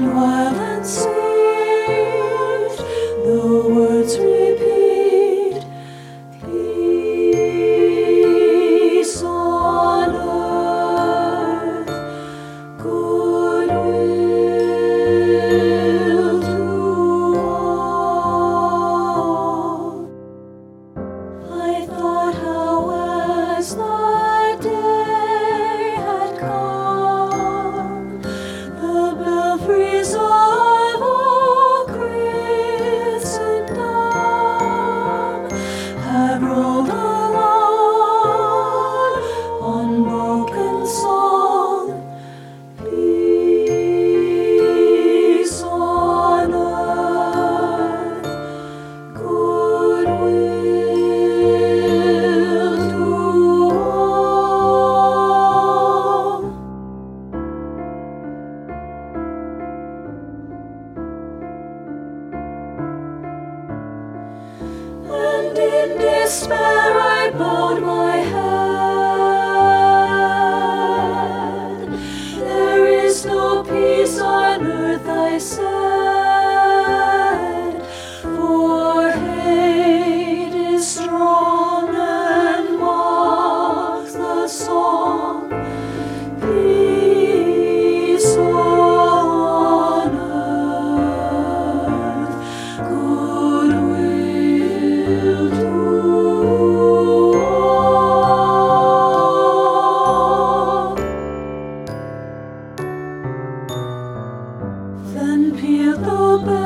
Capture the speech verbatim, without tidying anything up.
wild and sweet, the words repeat, peace on earth, goodwill to all. I thought how as the day had come, the belfries of all Christendom had rolled along, unbroken song, peace on earth, goodwill to all. And in despair I bowed my head. There is no peace on earth, I said, for hate is strong and mocks the song, peace on earth, goodwill to all. Then pealed the bell.